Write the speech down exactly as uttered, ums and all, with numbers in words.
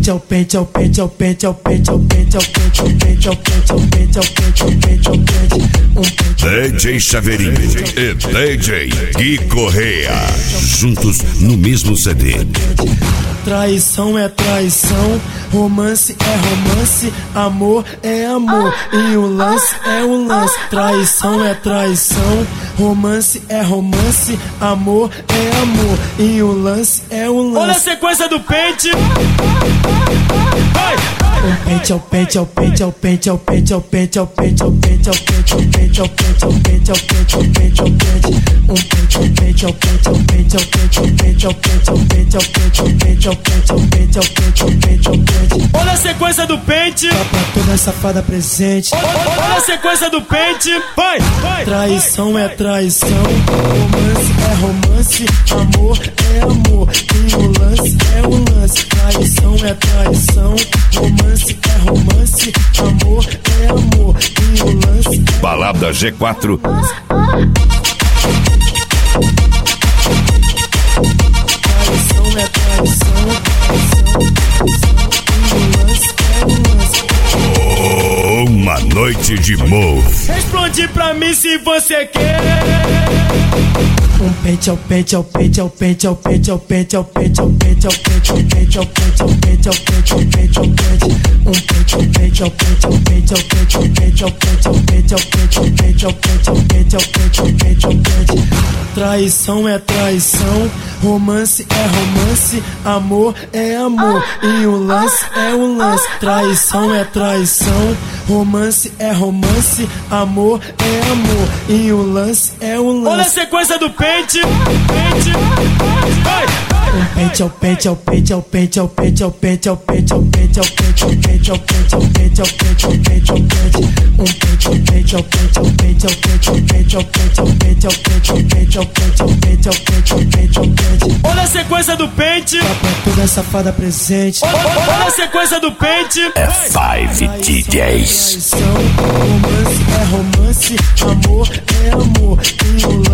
pente, é o pente, é o pente, é o pente, é o pente, é o pente, é o pente, é o pente, é o pente, é o pente, é o pente, é o pente, é o pente, um pente. D J Chaveirinho e D J Gui Correia, juntos no mesmo C D. Traição é traição, romance é romance, amor é amor, e o lance é o lance. Traição é traição, romance é romance, amor é amor, e o lance é o lance. Olha a sequência do pente. Vai! Um pente, é o pente, é o pente, é o pente, é o pente, é o pente, é o pente, é o pente, é o pente, é o pente, é o pente, é o pente, é o pente, é o pente, é o pente. Um pente, é o pente, é o pente, é o pente, é o pente, é o pente, é o pente, é o pente, é o pente, é o pente, é o pente, é o pente, é o pente, é o pente, é o pente. Olha a sequência do pente. Tá pra toda safada presente. Olha a sequência do pente. Vai! Vai! Traição é traição, romance é romance, amor é amor, e o lance é o lance. Traição é traição, romance é romance, amor é amor, e o lance é... Balada G quatro. Traição é traição, traição, traição, e o lance é o lance. Uma noite de move. Responde pra mim se você quer. Um pente, é o pente, é o pente, é o pente, é o pente, é o pente, é o pente, é o pente, é o pente, é o pente, é o pente, é o pente, é o pente, é o pente, é o pente. Um pente, é o pente, é o pente, é o pente, é o pente, é o pente, é o pente, é o pente, é o pente, é o pente, é o pente, é o pente, é o pente, é o pente, é o pente. Traição é traição, romance é romance, amor é amor, e o lance é o lance. Traição é traição, romance é romance, amor é amor, e o lance é o lance. Olha a sequência do pente. Pente. Vai! Um pente, é o pente, é o pente, é o pente, é o pente, é o pente, é o pente, é o pente, é o pente, é o pente, é o pente, é o pente, é o pente, é o pente, é o pente. Um pente, é o pente, é o pente, é o pente, é o pente, é o pente, é o pente, é o pente, é o pente, é o pente, é o pente, é o pente, é o pente, é o pente, é o pente. Olha a sequência do pente. Tá pra toda safada presente. Olha a sequência do pente. F cinco D Js. Traição, romance é romance, amor é amor, e o